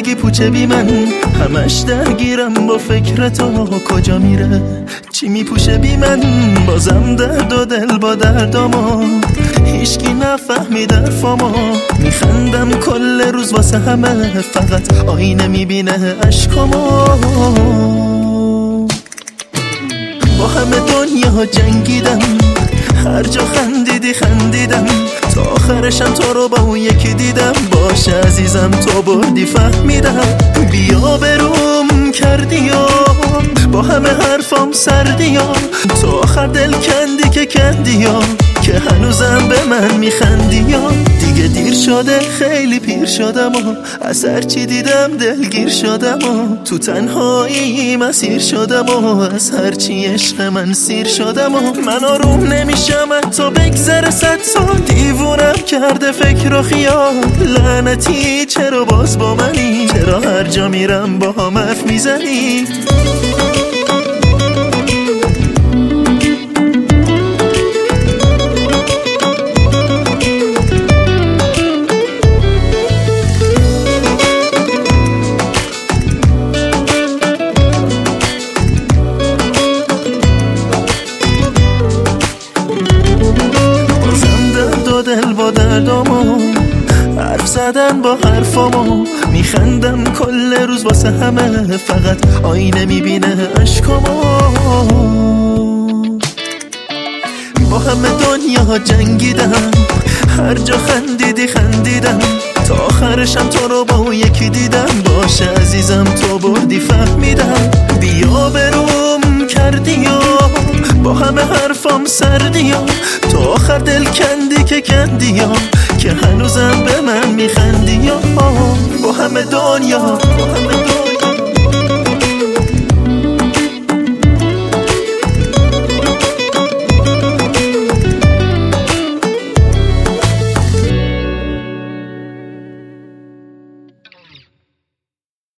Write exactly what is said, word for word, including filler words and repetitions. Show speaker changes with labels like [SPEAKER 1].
[SPEAKER 1] زندگی پوچه بی من، همش درگیرم با فکر تو کجا میره چی میپوشه بی من. بازم درد و دل با دردامو هیچکی نفهمید حرفامو. میخندم کل روز واسه همه، فقط آینه میبینه عشقامو. با همه دنیا جنگیدم، هر جا خندیدی خندیدم، تا آخرشم تو رو با اون یکی دیدم. باشه عزیزم تو بردی فهمیدم، بیا بروم کردی و با همه حرفام سردی و تو آخر دل کندی که کندی و که هنوزم به من میخندی یا دیگه دیر شده خیلی پیر شدم و از هر چی دیدم دلگیر شدم و تو تنهایی مسیر شدم و از هر چی عشق من سیر شدم و من آروم نمیشم تا بگذره صد سال. دیوونم کرده فکر و خیال، لعنتی چرا باز با منی؟ چرا هر جا میرم با هم حرف میزنی؟ دل با دردامو حرف زدن با حرفامو، میخندم کل روز واسه همه، فقط آینه میبینه عشقامو. با همه دنیا جنگیدم، هر جا خندیدی خندیدم، تا آخرشم تو رو با اون یکی دیدم. باشه عزیزم تو بردی فهمیدم، بیا بروم کردی و با همه حرفام سردی و تو آخر دل کندی که کندی یا که هنوزم به من میخندی یا با همه دنیا با همه